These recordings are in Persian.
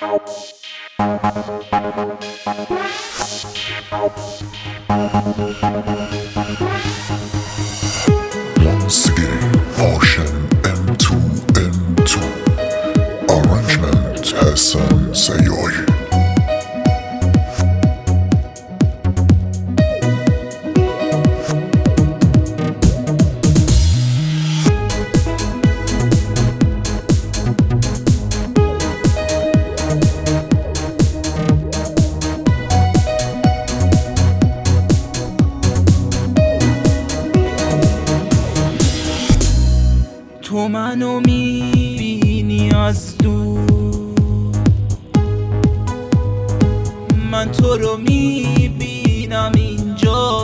Once again, Ocean M2 Arrangement Hassan Sayoyi. تو منو میبینی از دور، من تو رو میبینم اینجا.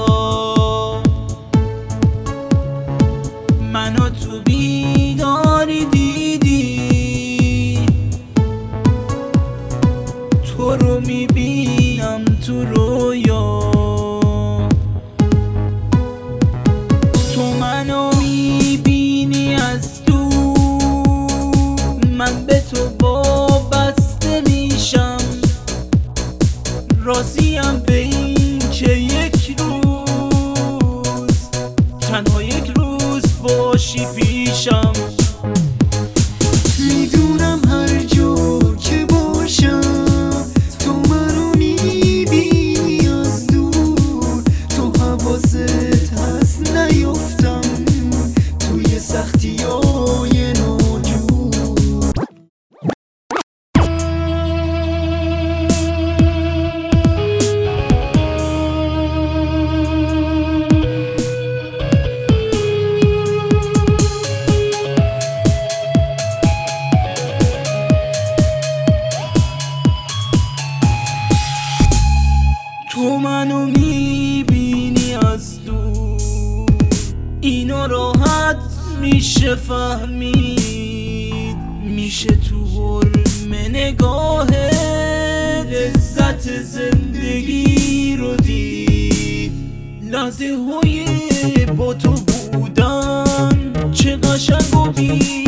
منو تو بیداری دیدی، تو رو میبینم تو رویا. تو منو میبینی از من به تو وابسته میشم، راضیم به این که یک روز تنها یک روز باشی پیشم. میدونم هر جا که باشم تو منو میبینی از دور، تو حواست هست نیفتم توی سختیای تو منو میبینی از دور، اینو راحت میشه فهمید، میشه تو حرم نگاه لذت زندگی رو دید. لحظه های با تو بودن چه قشنگ و بی